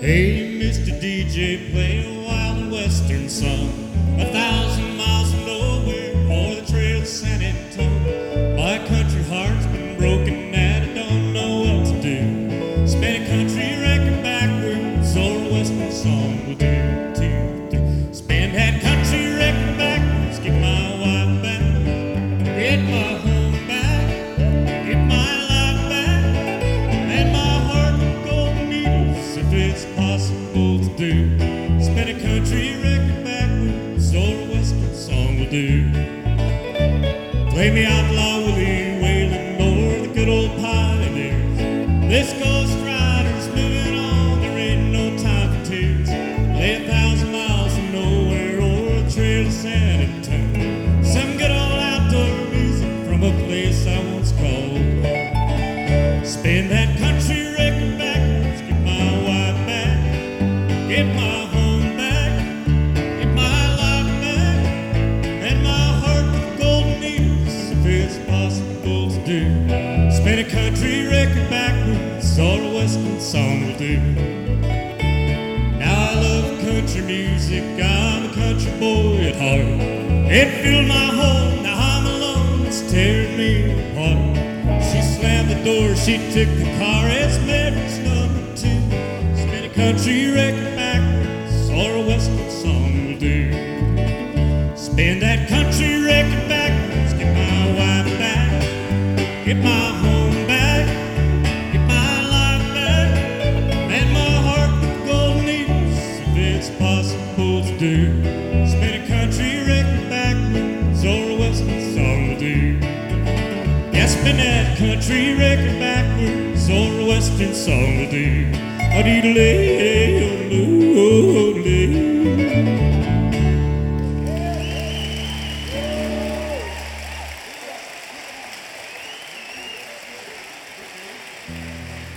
Hey, Mr. DJ, play a wild and western song. 1,000 miles from nowhere, for the trail to San Antonio. My country heart's been broken and I don't know what to do. Spin a country record backwards, or a western song will do. 2, 3. Spin that country record backwards, get my wife back, get my home back, get my life back, and my heart with golden needles if it's possible to do. Spin a country record backwards, or a western song will do. Play me Outlaw Willie Waylon or the good old Pioneers. This Ghost Rider's moving on, there ain't no time for tears. Play 1,000 miles from nowhere or the trail to San Antonio. Some good old outdoor music from a place I once called home. Spin that country record backwards, get my wife back, get my home back, get my life back, and my heart with golden needles if it's possible to do. Spin a country record backwards, or a western song will do. Now I love country music, I'm a country boy at heart. It filled my home, now I'm alone, it's tearing me apart. She slammed the door, she took the car, it's marriage number 2. Spin a country record backwards, or a western song will do. Spin that country record backwards, get my wife back, get my home back, get my life back, and my heart with golden needles if it's possible to do. Spin a country record backwards, or a western song will do. Yeah, spin that country record backwards, or a western song will do. A-dee-dee-lee.